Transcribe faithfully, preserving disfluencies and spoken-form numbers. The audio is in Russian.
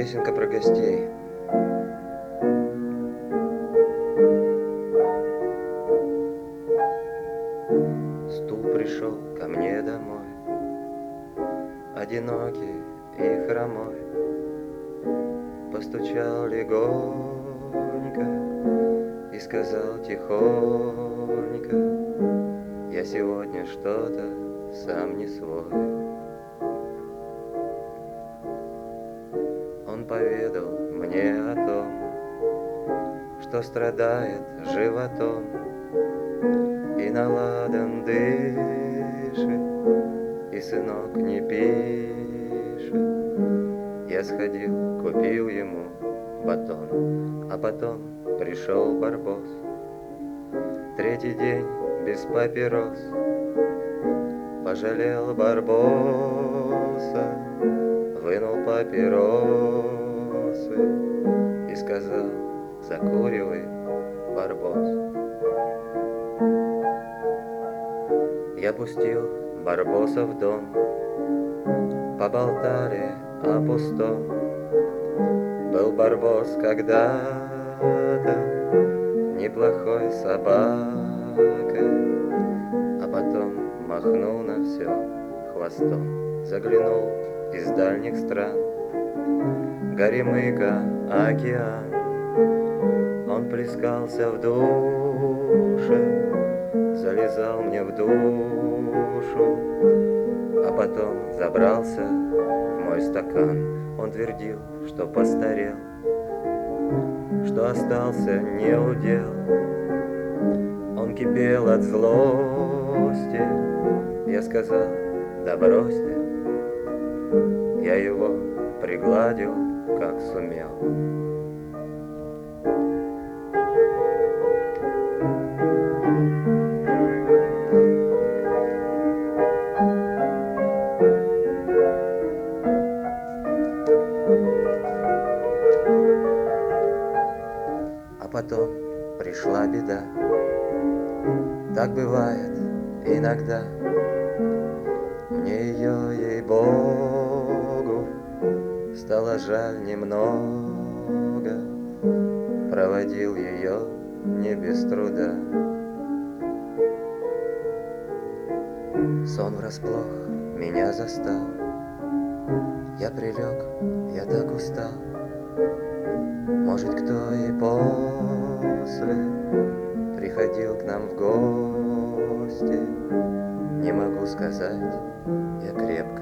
Песенка про гостей. Стул пришел ко мне домой, одинокий и хромой. Постучал легонько и сказал тихонько: я сегодня что-то сам не свой. Он поведал мне о том, что страдает животом и на ладан дышит, и сынок не пишет. Я сходил, купил ему батон, а потом пришел Барбос. Третий день без папирос. Пожалел Барбоса, вынул папиросы и сказал: закуривай, Барбос. Я пустил Барбоса в дом, поболтали о пустом. Был Барбос когда-то неплохой собакой, а потом махнул на все хвостом, заглянул из дальних стран. Горемыка, океан, он плескался в душе, залезал мне в душу, а потом забрался в мой стакан. Он твердил, что постарел, что остался неудел. Он кипел от злости. Я сказал: да брось ты. Я его пригладил, как сумел. А потом пришла беда. Так бывает иногда. Мне ее, ей-богу, стало жаль немного. Проводил ее не без труда. Сон врасплох меня застал. Я прилег, я так устал. Может, кто и после приходил к нам в гости. Не могу сказать, я крепко